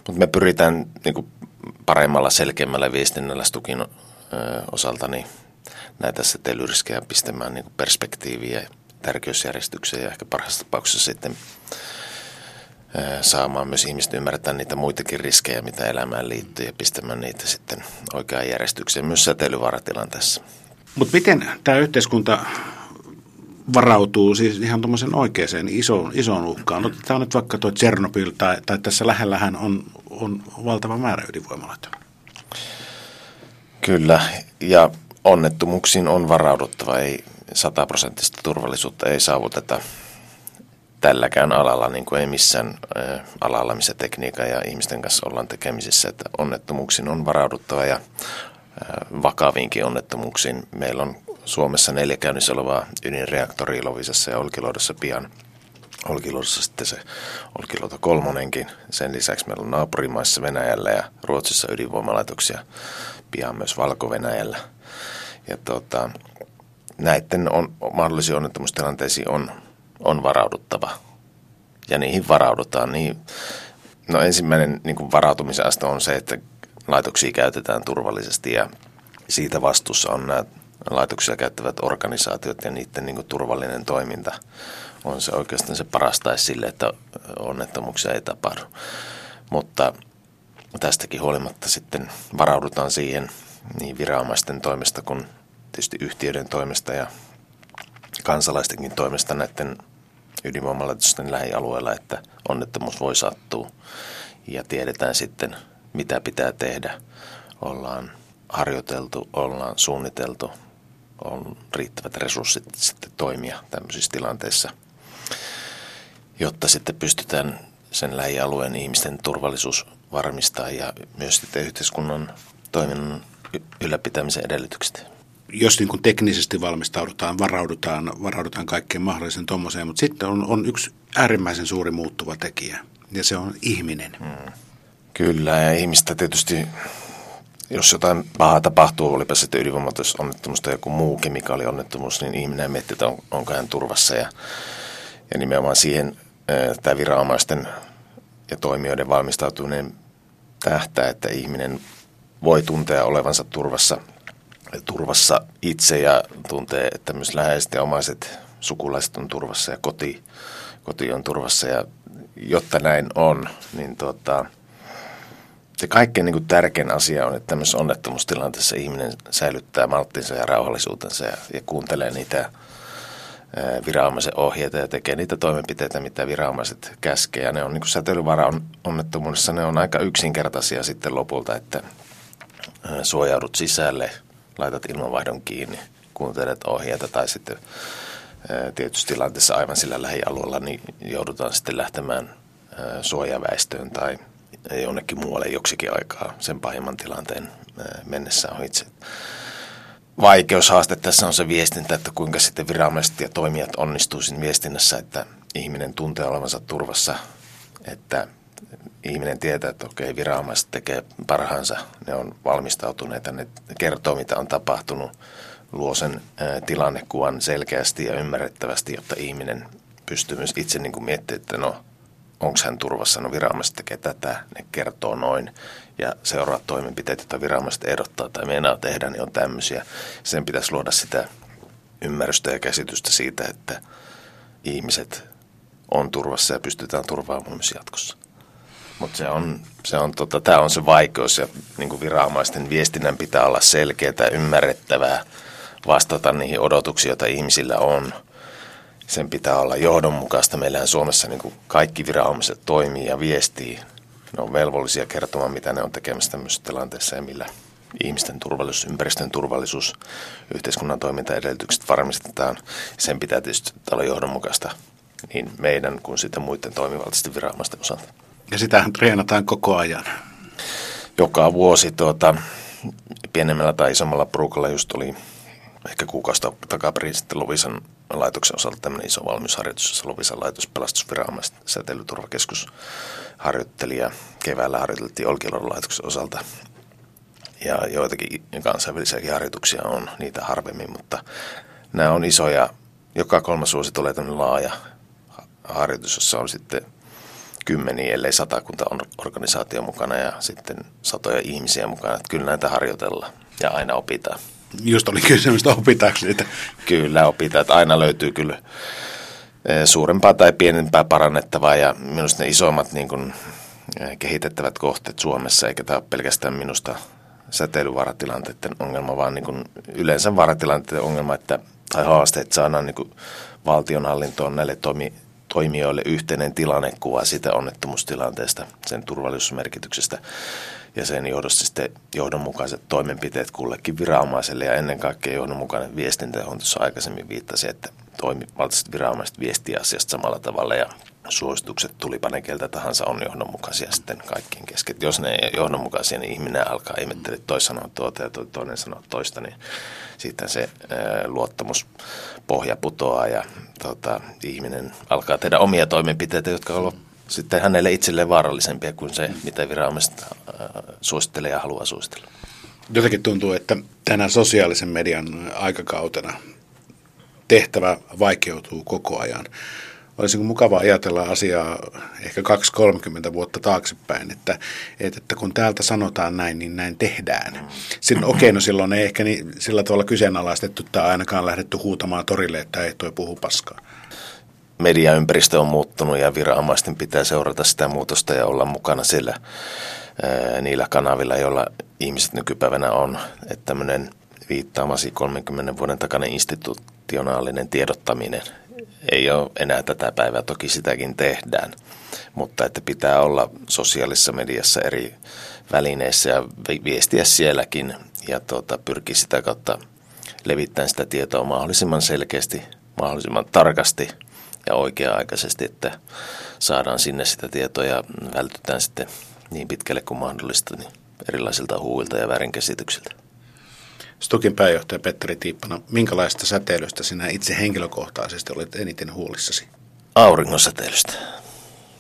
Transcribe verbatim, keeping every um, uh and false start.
Mutta me pyritään niin kuin paremmalla, selkeämmällä viestinnällä Stukin ö, osalta niin näitä säteilyriskejä pistämään niin kuin perspektiiviä ja tärkeysjärjestykseen ja ehkä parhaassa tapauksessa sitten ö, saamaan myös ihmiset ymmärtää niitä muitakin riskejä, mitä elämään liittyy ja pistämään niitä sitten oikeaan järjestykseen myös säteilyvaaratilanteessa. Mutta miten tämä yhteiskunta varautuu siis ihan tuommoisen oikeaan isoon, isoon uhkaan? Otetaan nyt vaikka tuo Tšernobyl tai, tai tässä lähellähän on, on valtava määrä ydinvoimaloita. Kyllä, ja onnettomuuksiin on varauduttava. Ei sataprosenttista turvallisuutta ei saavuteta tälläkään alalla, niin kuin ei missään ä, alalla, missä tekniikan ja ihmisten kanssa ollaan tekemisissä. Että onnettomuuksiin on varauduttava ja ä, vakaviinkin onnettomuuksiin. Meillä on Suomessa neljä käynnissä olevaa ydinreaktoria Loviisassa ja Olkiluodossa pian. Olkiluodossa sitten se Olkiluoto kolmonenkin. Sen lisäksi meillä on naapurimaissa Venäjällä ja Ruotsissa ydinvoimalaitoksia, pian myös Valko-Venäjällä. Ja tota, näiden on, mahdollisiin onnettomuustilanteisiin on, on varauduttava. Ja niihin varaudutaan. Niihin, no ensimmäinen niin kuin varautumisen aste on se, että laitoksia käytetään turvallisesti ja siitä vastuussa on nämä laitoksia käyttävät organisaatiot ja niiden niin kuin turvallinen toiminta on se oikeastaan se paras tae sille, että onnettomuuksia ei tapahdu. Mutta tästäkin huolimatta sitten varaudutaan siihen niin viranomaisten toimesta kuin tietysti yhtiöiden toimesta ja kansalaistenkin toimesta näiden ydinvoimalaitosten lähialueella, että onnettomuus voi sattua ja tiedetään sitten, mitä pitää tehdä. Ollaan harjoiteltu, ollaan suunniteltu, on riittävät resurssit sitten toimia tämmöisissä tilanteissa, jotta sitten pystytään sen lähialueen ihmisten turvallisuus varmistaa ja myös sitten yhteiskunnan toiminnan ylläpitämisen edellytykset. Jos niin kuin teknisesti valmistaudutaan, varaudutaan, varaudutaan kaikkeen mahdollisen tuommoiseen, mutta sitten on, on yksi äärimmäisen suuri muuttuva tekijä ja se on ihminen. Hmm. Kyllä ja ihmistä tietysti, jos jotain pahaa tapahtuu, olipa sitten ydinvoimalatosonnettomuus tai joku muu kemikaalionnettomuus, niin ihminen miettii, että on, onko hän turvassa ja, ja nimenomaan siihen tämä viranomaisten ja toimijoiden valmistautuminen tähtää, että ihminen voi tuntea olevansa turvassa, turvassa itse ja tuntee, että myös läheiset ja omaiset sukulaiset on turvassa ja koti, koti on turvassa. Ja jotta näin on, niin tuota, se kaikkein niin kuin tärkein asia on, että tämmöisessä onnettomuustilanteessa ihminen säilyttää malttinsa ja rauhallisuutensa ja, ja kuuntelee niitä viranomaisen ohjeita ja tekee niitä toimenpiteitä, mitä viranomaiset käskee. Ja ne on niin kuin säteilyvara-onnettomuudessa, ne on aika yksinkertaisia sitten lopulta, että suojaudut sisälle, laitat ilmanvaihdon kiinni, kuuntelet ohjeita tai sitten tietysti tilanteessa aivan sillä lähialueella, niin joudutaan sitten lähtemään suojaväistöön tai jonnekin muualle joksikin aikaa sen pahimman tilanteen mennessä on itse. Vaikeushaaste tässä on se viestintä, että kuinka sitten viranomaiset ja toimijat onnistuu siinä viestinnässä, että ihminen tuntee olevansa turvassa, että ihminen tietää, että okei, viranomaiset tekee parhaansa, ne on valmistautuneita, ne kertoo mitä on tapahtunut, luo sen tilannekuvan selkeästi ja ymmärrettävästi, jotta ihminen pystyy myös itse niin kuin miettimään, että no, onko hän turvassa, no viranomaiset tekee tätä, ne kertoo noin ja seuraavat toimenpiteet, joita viranomaiset ehdottaa tai meinaa tehdä, niin on tämmöisiä. Sen pitäisi luoda sitä ymmärrystä ja käsitystä siitä, että ihmiset on turvassa ja pystytään turvaamaan myös jatkossa. Mutta se on, se on, tota, tämä on se vaikeus ja niin kuin viranomaisten viestinnän pitää olla selkeää ja ymmärrettävää, vastata niihin odotuksiin, joita ihmisillä on. Sen pitää olla johdonmukaista. Meillähän Suomessa niin kuin kaikki viranomaiset toimii ja viestii. Ne on velvollisia kertomaan, mitä ne on tekemässä tämmöisessä tilanteessa ja millä ihmisten turvallisuus, ympäristön turvallisuus, yhteiskunnan toimintaedellytykset varmistetaan. Sen pitää tietysti olla johdonmukaista niin meidän kuin sitten muiden toimivaltaisten viranomaisten osalta. Ja sitähän treenataan koko ajan. Joka vuosi tuota, pienemmällä tai isommalla porukalla just oli ehkä kuukausi takaperin sitten Loviisan laitoksen osalta tämmöinen iso valmiusharjoitus, jossa Loviisan laitos pelastusviranomaiset säteilyturvakeskus harjoitteli ja keväällä harjoiteltiin Olkiluodon laitoksen osalta. Ja joitakin kansainvälisiäkin harjoituksia on, niitä harvemmin, mutta nämä on isoja. Joka kolmas vuosi tulee tämmöinen laaja harjoitus, jossa on sitten kymmeniä, ellei satakunta on organisaatio mukana ja sitten satoja ihmisiä mukana. Että kyllä näitä harjoitellaan ja aina opitaan. Just oli kysymys, opitaanko niitä? Kyllä opitaan, että aina löytyy kyllä suurempaa tai pienempää parannettavaa ja minusta ne isommat niin kuin kehitettävät kohteet Suomessa, eikä tämä ole pelkästään minusta säteilyvaaratilanteiden ongelma, vaan niin kuin yleensä vaaratilanteiden ongelma, että, tai haaste, että saadaan niin kuin valtionhallintoon näille toimi, toimijoille yhteinen tilannekuva siitä onnettomuustilanteesta, sen turvallisuusmerkityksestä ja sen johdosta sitten johdonmukaiset toimenpiteet kullekin viranomaiselle ja ennen kaikkea johdonmukainen viestintä, johon tuossa aikaisemmin viittasi, että toimivaltaiset viranomaiset viestii asiasta samalla tavalla ja suositukset tulipa ne keltä tahansa on johdonmukaisia sitten kaikkien kesken. Jos ne ei ole johdonmukaisia, niin ihminen alkaa ihmettellä, että toinen sanoo tuota ja toinen sanoo toista, niin sitten se ää, luottamuspohja putoaa ja tota, ihminen alkaa tehdä omia toimenpiteitä, jotka ovat sitten hänelle itselleen vaarallisempia kuin se, mitä viranomaiset ää, suosittelee ja haluaa suositella. Jotenkin tuntuu, että tänä sosiaalisen median aikakautena tehtävä vaikeutuu koko ajan. Olisi mukava ajatella asiaa ehkä kaksikymmentä kolmekymmentä vuotta taaksepäin, että, että kun täältä sanotaan näin, niin näin tehdään. Sitten okei, okay, no silloin ei ehkä niin, sillä tavalla kyseenalaistettu tai ainakaan lähdetty huutamaan torille, että ei toi puhu paskaa. Mediaympäristö on muuttunut ja viranomaisten pitää seurata sitä muutosta ja olla mukana sillä ää, niillä kanavilla, joilla ihmiset nykypäivänä on. Että tämmöinen viittaamasi kolmenkymmenen vuoden takainen institutionaalinen tiedottaminen ei ole enää tätä päivää, toki sitäkin tehdään, mutta että pitää olla sosiaalisessa mediassa eri välineissä ja viestiä sielläkin ja tuota, pyrkiä sitä kautta levittämään sitä tietoa mahdollisimman selkeästi, mahdollisimman tarkasti ja oikea-aikaisesti, että saadaan sinne sitä tietoa ja vältytään sitten niin pitkälle kuin mahdollista niin erilaisilta huuilta ja väärinkäsityksiltä. Stukin pääjohtaja Petteri Tiippana, minkälaista säteilystä sinä itse henkilökohtaisesti olet eniten huolissasi? Auringonsäteilystä.